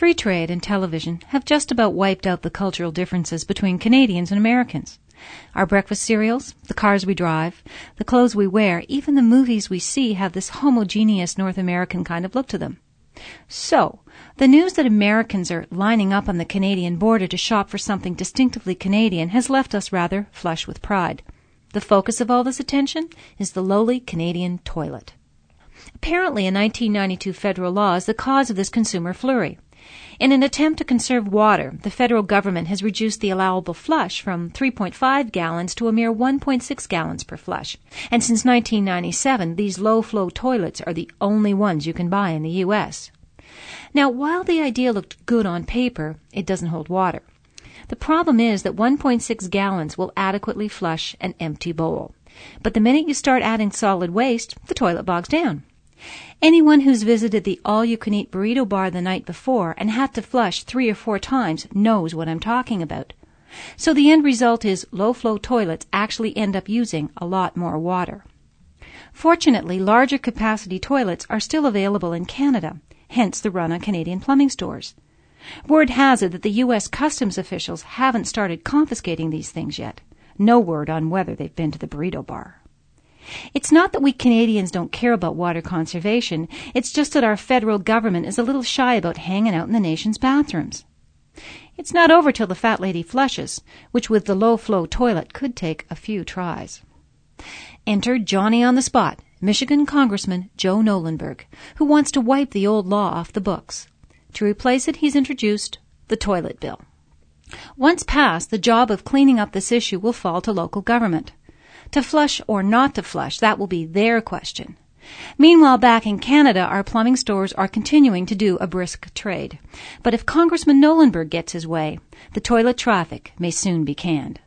Free trade and television have just about wiped out the cultural differences between Canadians and Americans. Our breakfast cereals, the cars we drive, the clothes we wear, even the movies we see have this homogeneous North American kind of look to them. So, the news that Americans are lining up on the Canadian border to shop for something distinctively Canadian has left us rather flush with pride. The focus of all this attention is the lowly Canadian toilet. Apparently, a 1992 federal law is the cause of this consumer flurry. In an attempt to conserve water, the federal government has reduced the allowable flush from 3.5 gallons to a mere 1.6 gallons per flush. And since 1997, these low-flow toilets are the only ones you can buy in the U.S. Now, while the idea looked good on paper, it doesn't hold water. The problem is that 1.6 gallons will adequately flush an empty bowl. But the minute you start adding solid waste, the toilet bogs down. Anyone who's visited the all-you-can-eat burrito bar the night before and had to flush 3 or 4 times knows what I'm talking about. So the end result is low-flow toilets actually end up using a lot more water. Fortunately, larger capacity toilets are still available in Canada, hence the run on Canadian plumbing stores. Word has it that the U.S. customs officials haven't started confiscating these things yet. No word on whether they've been to the burrito bar. It's not that we Canadians don't care about water conservation, it's just that our federal government is a little shy about hanging out in the nation's bathrooms. It's not over till the fat lady flushes, which with the low-flow toilet could take a few tries. Enter Johnny on the spot, Michigan Congressman Joe Nolenberg, who wants to wipe the old law off the books. To replace it, he's introduced the toilet bill. Once passed, the job of cleaning up this issue will fall to local government. To flush or not to flush, that will be their question. Meanwhile, back in Canada, our plumbing stores are continuing to do a brisk trade. But if Congressman Nolenberg gets his way, the toilet traffic may soon be canned.